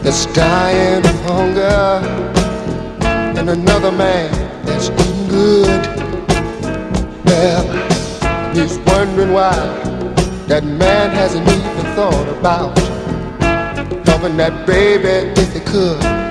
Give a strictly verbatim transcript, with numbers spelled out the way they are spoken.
that's dying of hunger, and another man that's eating good. Well, he's wondering why that man hasn't even thought about loving that baby if he could.